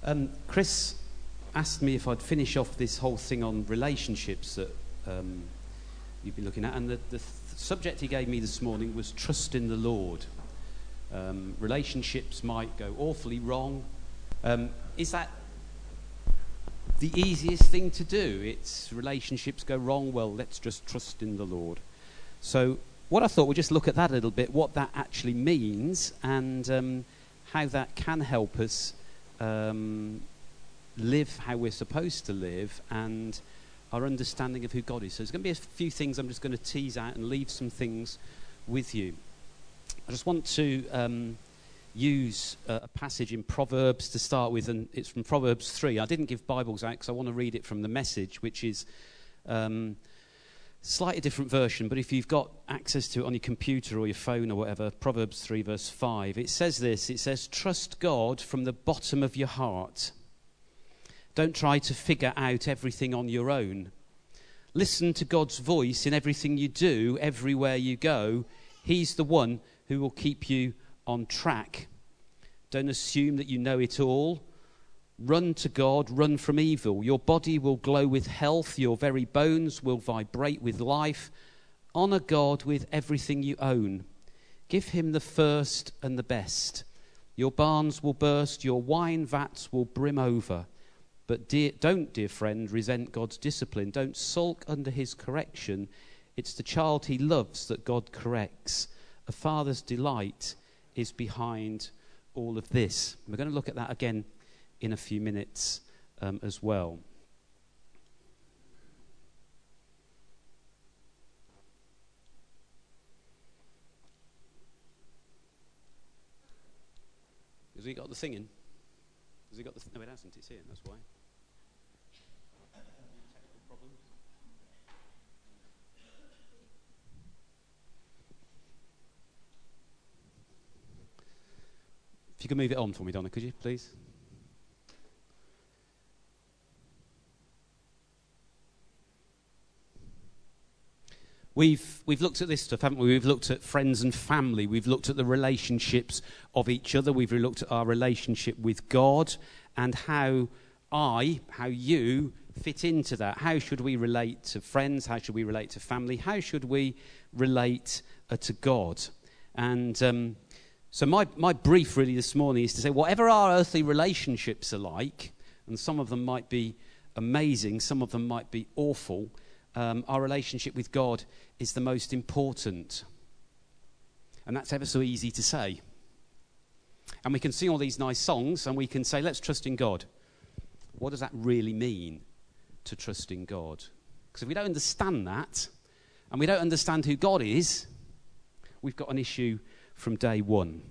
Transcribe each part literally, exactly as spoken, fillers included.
Um, Chris asked me if I'd finish off this whole thing on relationships that um, you've been looking at, and the, the th- subject he gave me this morning was trust in the Lord. Um, relationships might go awfully wrong. Um, is that the easiest thing to do? It's relationships go wrong, well, let's just trust in the Lord. So what I thought, we'll just look at that a little bit, what that actually means, and um, how that can help us um, live how we're supposed to live, and our understanding of who God is. So there's going to be a few things I'm just going to tease out and leave some things with you. I just want to um, use a, a passage in Proverbs to start with, and it's from Proverbs three. I didn't give Bibles out because I want to read it from the Message, which is um, slightly different version, but if you've got access to it on your computer or your phone or whatever, Proverbs three verse five, it says this, it says, trust God from the bottom of your heart. Don't try to figure out everything on your own. Listen to God's voice in everything you do, everywhere you go. He's the one who will keep you on track. Don't assume that you know it all. Run to God, run from evil. Your body will glow with health. Your very bones will vibrate with life. Honor God with everything you own. Give him the first and the best. Your barns will burst. Your wine vats will brim over. But dear, don't, dear friend, resent God's discipline. Don't sulk under his correction. It's the child he loves that God corrects. A father's delight is behind all of this. We're going to look at that again in a few minutes um, as well. Has he got the thing in? Has he got the... Th- no, it hasn't. It's here. That's why. Technical problems. If you could move it on for me, Donna, could you, please? We've we've looked at this stuff, haven't we? We've looked at friends and family. We've looked at the relationships of each other. We've looked at our relationship with God and how I, how you fit into that. How should we relate to friends? How should we relate to family? How should we relate uh, to God? And um, so my, my brief really this morning is to say whatever our earthly relationships are like, and some of them might be amazing, some of them might be awful, Um, our relationship with God is the most important. And that's ever so easy to say. And we can sing all these nice songs and we can say, let's trust in God. What does that really mean, to trust in God? Because if we don't understand that, and we don't understand who God is, we've got an issue from day one.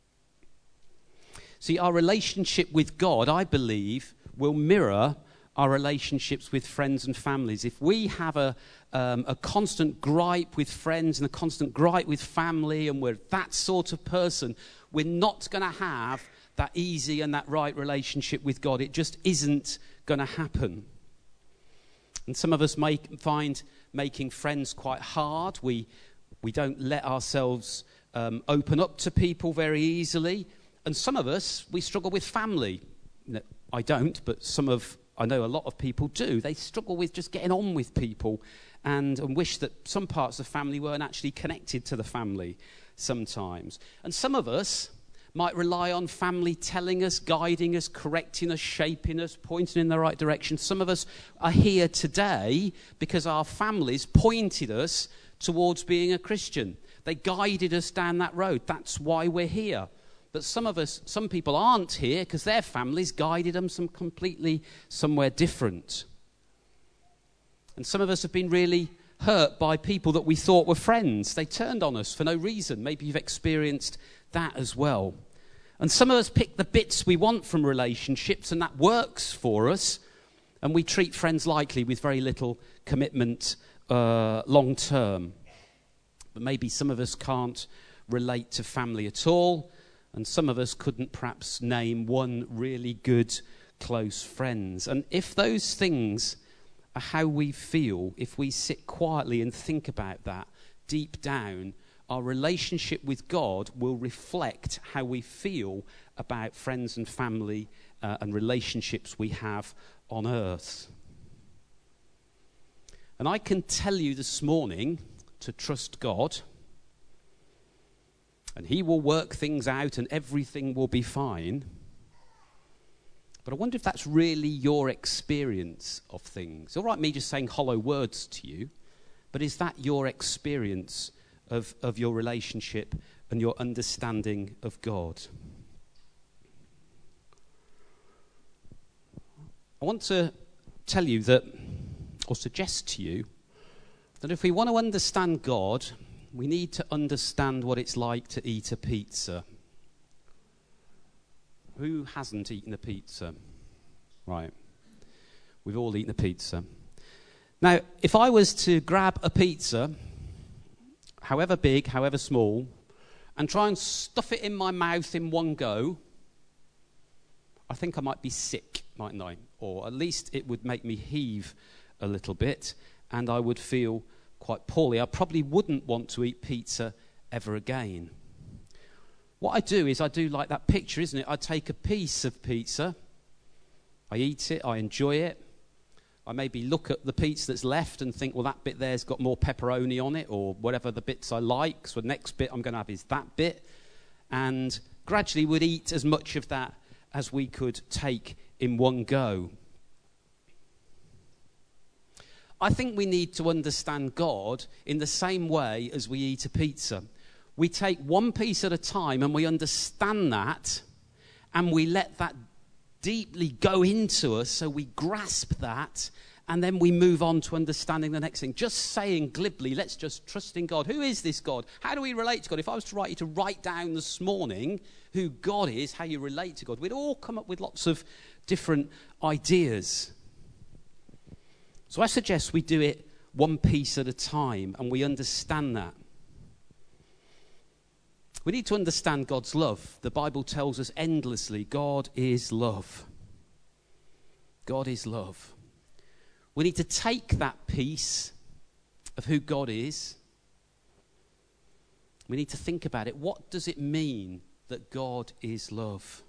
See, our relationship with God, I believe, will mirror our relationships with friends and families. If we have a um, a constant gripe with friends and a constant gripe with family, and we're that sort of person, we're not going to have that easy and that right relationship with God. It just isn't going to happen. And some of us make, find making friends quite hard. We we don't let ourselves um, open up to people very easily. And some of us, we struggle with family. No, I don't, but some of I know a lot of people do. They struggle with just getting on with people and, and wish that some parts of the family weren't actually connected to the family sometimes. And some of us might rely on family telling us, guiding us, correcting us, shaping us, pointing in the right direction. Some of us are here today because our families pointed us towards being a Christian. They guided us down that road. That's why we're here. But some of us, some people aren't here because their families guided them some completely somewhere different. And some of us have been really hurt by people that we thought were friends. They turned on us for no reason. Maybe you've experienced that as well. And some of us pick the bits we want from relationships, and that works for us. And we treat friends lightly with very little commitment uh, long term. But maybe some of us can't relate to family at all. And some of us couldn't perhaps name one really good close friends. And if those things are how we feel, if we sit quietly and think about that deep down, our relationship with God will reflect how we feel about friends and family uh, and relationships we have on earth. And I can tell you this morning to trust God, and he will work things out and everything will be fine. But I wonder if that's really your experience of things. All right, me just saying hollow words to you, but is that your experience of, of your relationship and your understanding of God? I want to tell you that, or suggest to you, that if we want to understand God, we need to understand what it's like to eat a pizza. Who hasn't eaten a pizza? Right. We've all eaten a pizza. Now, if I was to grab a pizza, however big, however small, and try and stuff it in my mouth in one go, I think I might be sick, mightn't I? Or at least it would make me heave a little bit, and I would feel quite poorly. I probably wouldn't want to eat pizza ever again. What I do is I do like that picture, isn't it? I take a piece of pizza, I eat it, I enjoy it. I maybe look at the pizza that's left and think, well, that bit there's got more pepperoni on it, or whatever the bits I like. So the next bit I'm going to have is that bit. And gradually would eat as much of that as we could take in one go. I think we need to understand God in the same way as we eat a pizza. We take one piece at a time and we understand that, and we let that deeply go into us, so we grasp that, and then we move on to understanding the next thing. Just saying glibly, let's just trust in God. Who is this God? How do we relate to God? If I was to write you to write down this morning who God is, how you relate to God, we'd all come up with lots of different ideas. So I suggest we do it one piece at a time, and we understand that. We need to understand God's love. The Bible tells us endlessly, God is love. God is love. We need to take that piece of who God is. We need to think about it. What does it mean that God is love?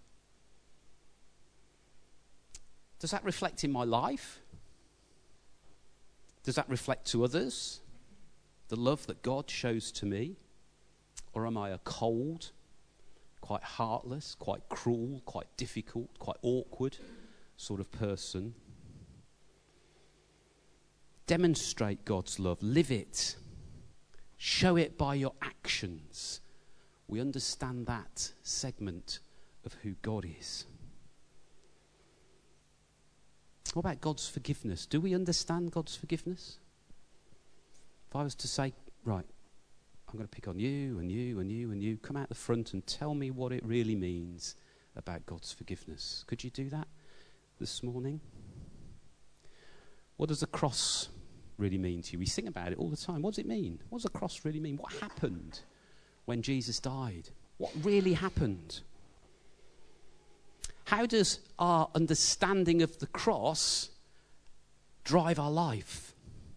Does that reflect in my life? Does that reflect to others? The love that God shows to me? Or am I a cold, quite heartless, quite cruel, quite difficult, quite awkward sort of person? Demonstrate God's love. Live it. Show it by your actions. We understand that segment of who God is. What about God's forgiveness? Do we understand God's forgiveness? If I was to say, right, I'm going to pick on you and you and you and you, come out the front and tell me what it really means about God's forgiveness. Could you do that this morning? What does the cross really mean to you? We sing about it all the time. What does it mean? What does the cross really mean? What happened when Jesus died? What really happened? How does our understanding of the cross drive our life?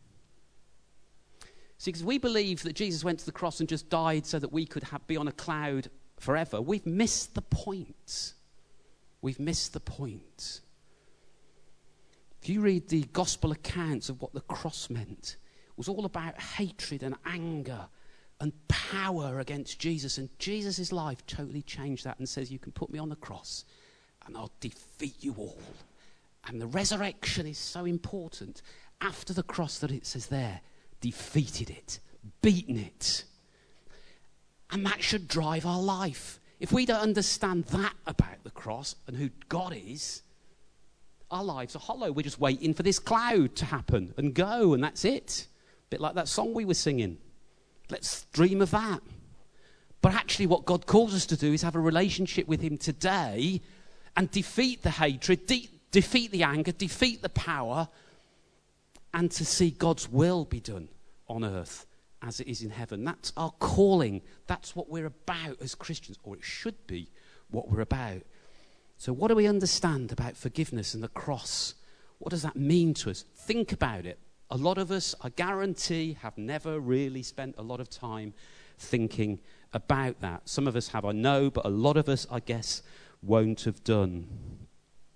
See, because we believe that Jesus went to the cross and just died so that we could have, be on a cloud forever. We've missed the point. We've missed the point. If you read the gospel accounts of what the cross meant, it was all about hatred and anger and power against Jesus. And Jesus' life totally changed that and says, you can put me on the cross and I'll defeat you all. And the resurrection is so important after the cross that it says there, defeated it, beaten it. And that should drive our life. If we don't understand that about the cross and who God is, our lives are hollow. We're just waiting for this cloud to happen and go, and that's it. A bit like that song we were singing. Let's dream of that. But actually what God calls us to do is have a relationship with him today and defeat the hatred, de- defeat the anger, defeat the power, and to see God's will be done on earth as it is in heaven. That's our calling. That's what we're about as Christians, or it should be what we're about. So what do we understand about forgiveness and the cross? What does that mean to us? Think about it. A lot of us, I guarantee, have never really spent a lot of time thinking about that. Some of us have, I know, but a lot of us, I guess, won't have done.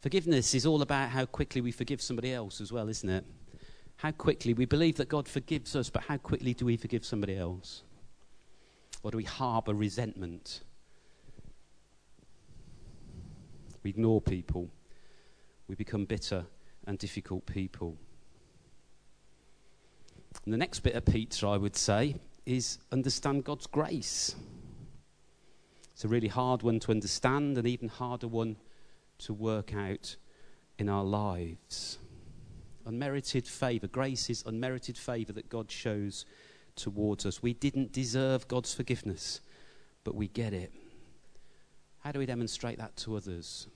Forgiveness is all about how quickly we forgive somebody else as well, isn't it? How quickly we believe that God forgives us, but how quickly do we forgive somebody else? Or do we harbour resentment? We ignore people. We become bitter and difficult people. And the next bit of pizza, I would say, is understand God's grace. It's a really hard one to understand, and even harder one to work out in our lives. Unmerited favour. Grace is unmerited favour that God shows towards us. We didn't deserve God's forgiveness, but we get it. How do we demonstrate that to others?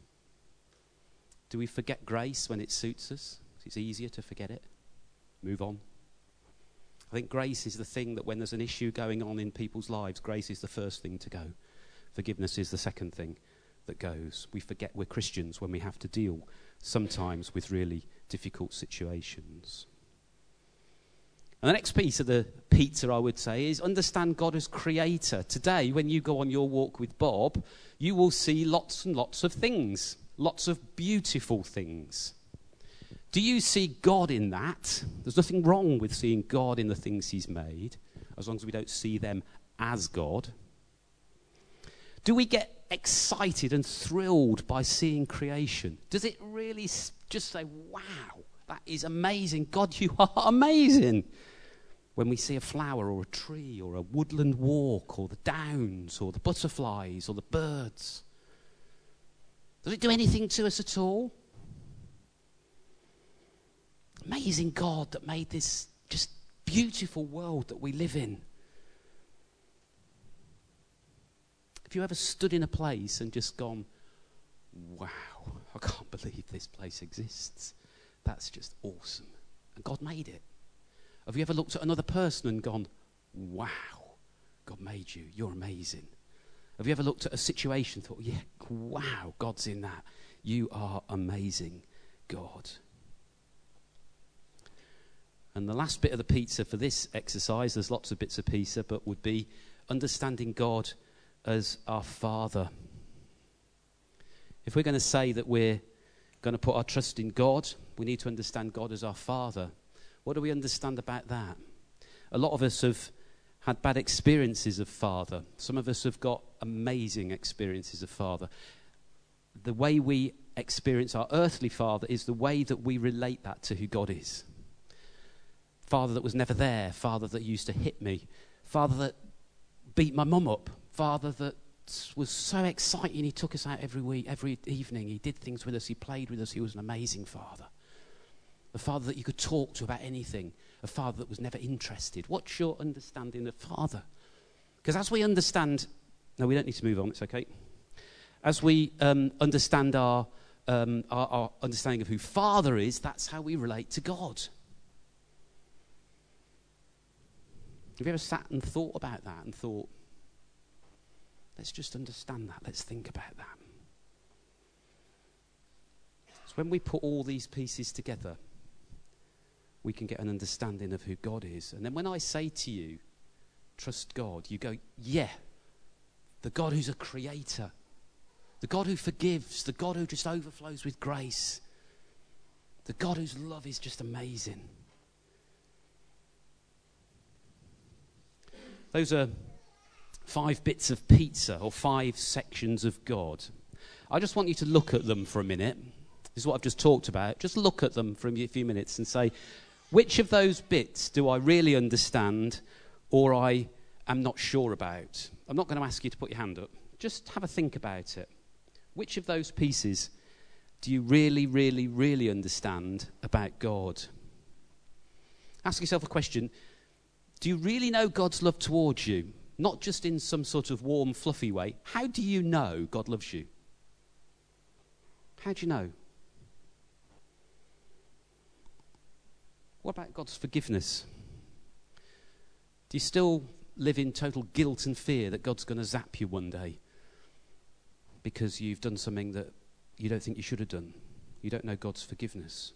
Do we forget grace when it suits us? It's easier to forget it. Move on. I think grace is the thing that when there's an issue going on in people's lives, grace is the first thing to go. Forgiveness is the second thing that goes. We forget we're Christians when we have to deal sometimes with really difficult situations. And the next piece of the pizza, I would say, is understand God as creator. Today, when you go on your walk with Bob, you will see lots and lots of things, lots of beautiful things. Do you see God in that? There's nothing wrong with seeing God in the things he's made, as long as we don't see them as God. Do we get excited and thrilled by seeing creation? Does it really just say, wow, that is amazing. God, you are amazing. When we see a flower or a tree or a woodland walk or the downs or the butterflies or the birds, does it do anything to us at all? Amazing God that made this just beautiful world that we live in. Have you ever stood in a place and just gone, wow, I can't believe this place exists. That's just awesome. And God made it. Have you ever looked at another person and gone, wow, God made you, you're amazing. Have you ever looked at a situation and thought, yeah, wow, God's in that. You are amazing, God. And the last bit of the pizza for this exercise, there's lots of bits of pizza, but would be understanding God as our Father. If we're going to say that we're going to put our trust in God, we need to understand God as our Father. What do we understand about that? A lot of us have had bad experiences of Father. Some of us have got amazing experiences of Father. The way we experience our earthly Father is the way that we relate that to who God is. Father that was never there, Father that used to hit me, Father that beat my mum up, Father that was so exciting he took us out every week, every evening, he did things with us, he played with us, he was an amazing Father. A Father that you could talk to about anything, a Father that was never interested. What's your understanding of Father? Because as we understand, no, we don't need to move on, it's okay. As we um, understand our, um, our, our understanding of who Father is, that's how we relate to God. Have you ever sat and thought about that and thought, let's just understand that, let's think about that. So when we put all these pieces together, we can get an understanding of who God is. And then when I say to you, trust God, you go, yeah, the God who's a creator, the God who forgives, the God who just overflows with grace, the God whose love is just amazing. Those are five bits of pizza, or five sections of God. I just want you to look at them for a minute. This is what I've just talked about. Just look at them for a few minutes and say, which of those bits do I really understand or I am not sure about? I'm not going to ask you to put your hand up. Just have a think about it. Which of those pieces do you really, really, really understand about God? Ask yourself a question. Do you really know God's love towards you? Not just in some sort of warm, fluffy way. How do you know God loves you? How do you know? What about God's forgiveness? Do you still live in total guilt and fear that God's going to zap you one day because you've done something that you don't think you should have done? You don't know God's forgiveness.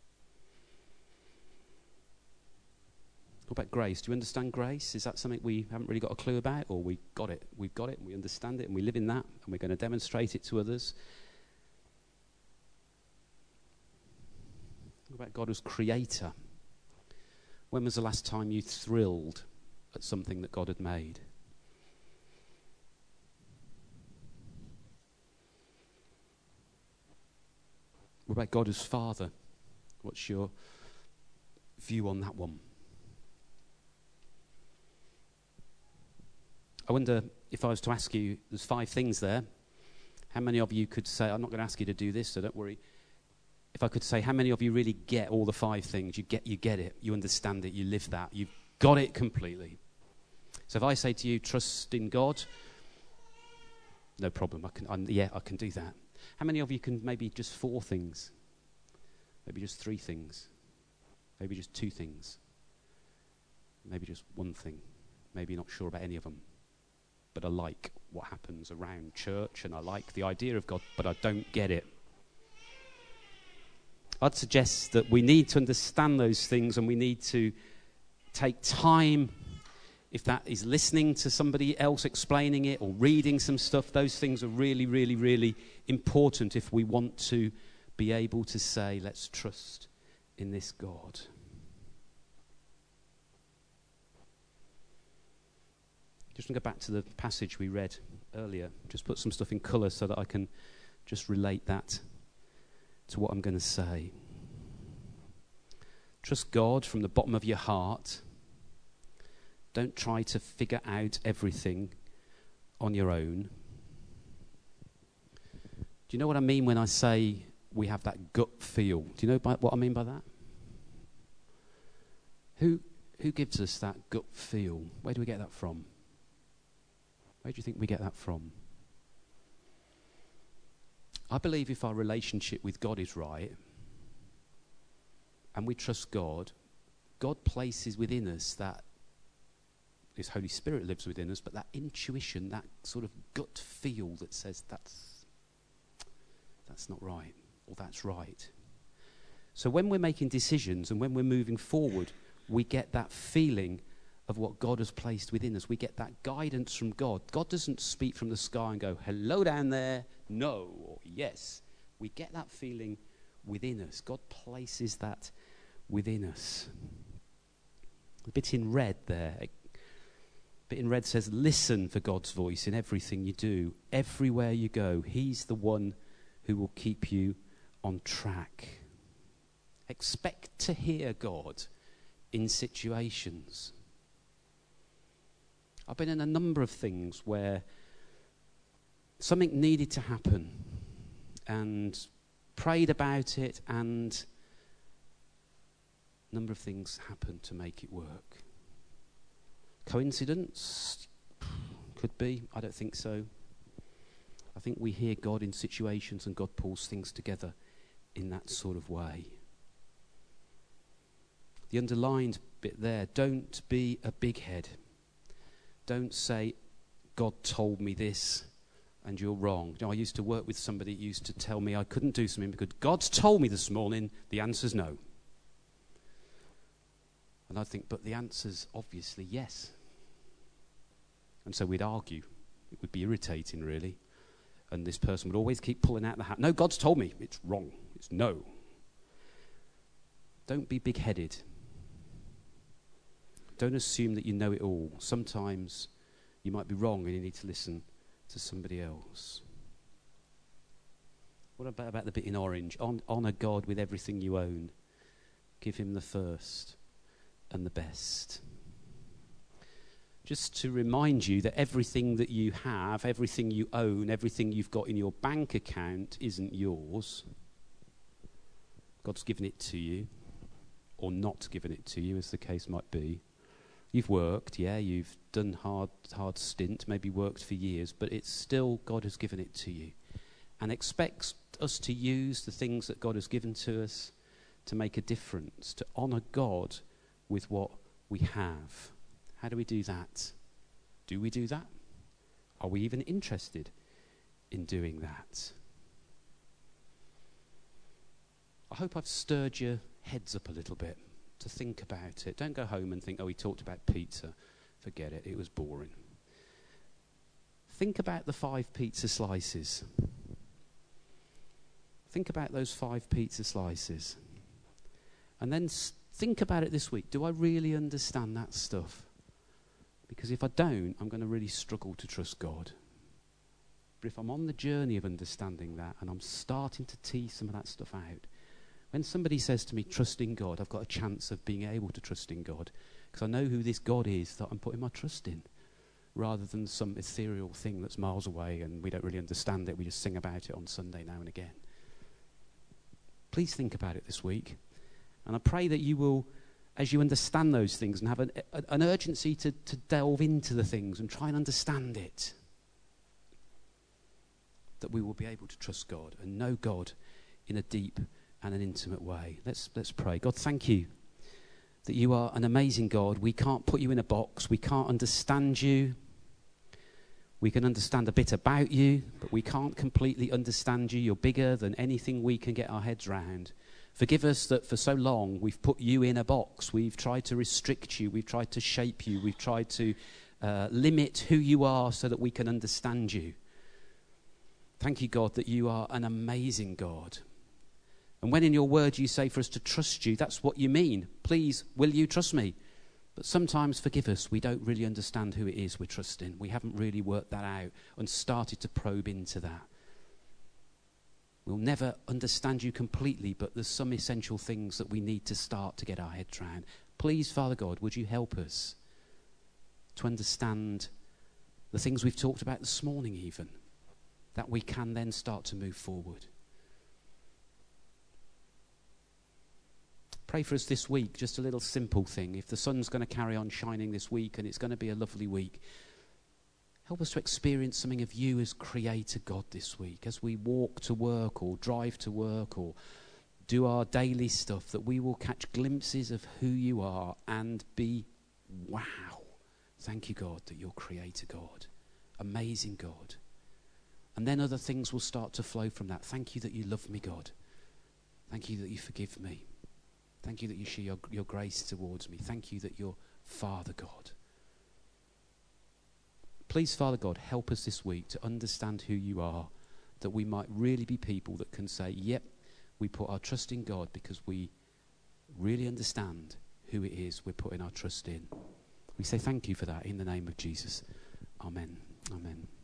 What about grace? Do you understand grace? Is that something we haven't really got a clue about, or we got it? We've got it and we understand it and we live in that and we're going to demonstrate it to others. What about God as creator? When was the last time you thrilled at something that God had made? What about God as Father? What's your view on that one? I wonder if I was to ask you, there's five things there. How many of you could say, I'm not going to ask you to do this, so don't worry. If I could say, how many of you really get all the five things? You get, you get it. You understand it. You live that. You've got it completely. So if I say to you, trust in God, no problem. I can, I'm, yeah, I can do that. How many of you can maybe just four things? Maybe just three things? Maybe just two things? Maybe just one thing? Maybe you're not sure about any of them. But I like what happens around church, and I like the idea of God, but I don't get it. I'd suggest that we need to understand those things, and we need to take time, if that is listening to somebody else explaining it or reading some stuff. Those things are really, really, really important if we want to be able to say, let's trust in this God. Just going to go back to the passage we read earlier. Just put some stuff in colour so that I can just relate that to what I'm going to say. Trust God from the bottom of your heart. Don't try to figure out everything on your own. Do you know what I mean when I say we have that gut feel? Do you know by, what I mean by that? Who, who gives us that gut feel? Where do we get that from? Where do you think we get that from? I believe if our relationship with God is right, and we trust God, God places within us that, His Holy Spirit lives within us, but that intuition, that sort of gut feel that says that's, that's not right, or that's right. So when we're making decisions and when we're moving forward, we get that feeling of what God has placed within us. We get that guidance from God. God doesn't speak from the sky and go, hello down there, no, or yes. We get that feeling within us. God places that within us. A bit in red there. A bit in red says, listen for God's voice in everything you do. Everywhere you go, He's the one who will keep you on track. Expect to hear God in situations. I've been in a number of things where something needed to happen and prayed about it, and a number of things happened to make it work. Coincidence? Could be. I don't think so. I think we hear God in situations and God pulls things together in that sort of way. The underlined bit there, don't be a big head. Don't say, God told me this and you're wrong. You know, I used to work with somebody who used to tell me I couldn't do something because God's told me this morning the answer's no. And I'd think, but the answer's obviously yes. And so we'd argue. It would be irritating, really. And this person would always keep pulling out the hat. No, God's told me. It's wrong. It's no. Don't be big-headed. Don't assume that you know it all. Sometimes you might be wrong and you need to listen to somebody else. What about, about the bit in orange? Hon- honour God with everything you own. Give Him the first and the best. Just to remind you that everything that you have, everything you own, everything you've got in your bank account isn't yours. God's given it to you, or not given it to you, as the case might be. You've worked, yeah, you've done hard, hard stint, maybe worked for years, but it's still God has given it to you, and expects us to use the things that God has given to us to make a difference, to honour God with what we have. How do we do that? Do we do that? Are we even interested in doing that? I hope I've stirred your heads up a little bit to think about it. Don't go home and think, oh, he talked about pizza. Forget it, it was boring. Think about the five pizza slices. Think about those five pizza slices. And then s- think about it this week. Do I really understand that stuff? Because if I don't, I'm going to really struggle to trust God. But if I'm on the journey of understanding that and I'm starting to tease some of that stuff out, when somebody says to me, trust in God, I've got a chance of being able to trust in God because I know who this God is that I'm putting my trust in, rather than some ethereal thing that's miles away and we don't really understand it. We just sing about it on Sunday now and again. Please think about it this week. And I pray that you will, as you understand those things and have an, a, an urgency to, to delve into the things and try and understand it, that we will be able to trust God and know God in a deep and an intimate way. Let's, let's pray. God, thank you that you are an amazing God. We can't put you in a box. We can't understand you. We can understand a bit about you, but we can't completely understand you. You're bigger than anything we can get our heads round. Forgive us that for so long we've put you in a box. We've tried to restrict you. We've tried to shape you. We've tried to uh, limit who you are so that we can understand you. Thank you, God, that you are an amazing God. And when in your word you say for us to trust you, that's what you mean. Please, will you trust me? But sometimes, forgive us, we don't really understand who it is we're trusting. We haven't really worked that out and started to probe into that. We'll never understand you completely, but there's some essential things that we need to start to get our heads around. Please, Father God, would you help us to understand the things we've talked about this morning even, that we can then start to move forward. Pray for us this week, just a little simple thing. If the sun's going to carry on shining this week and it's going to be a lovely week, help us to experience something of you as Creator God this week, as we walk to work or drive to work or do our daily stuff, that we will catch glimpses of who you are and be, wow, thank you, God, that you're Creator God, amazing God. And then other things will start to flow from that. Thank you that you love me, God. Thank you that you forgive me. Thank you that you share your, your grace towards me. Thank you that you're Father God. Please, Father God, help us this week to understand who you are, that we might really be people that can say, yep, we put our trust in God because we really understand who it is we're putting our trust in. We say thank you for that in the name of Jesus. Amen. Amen.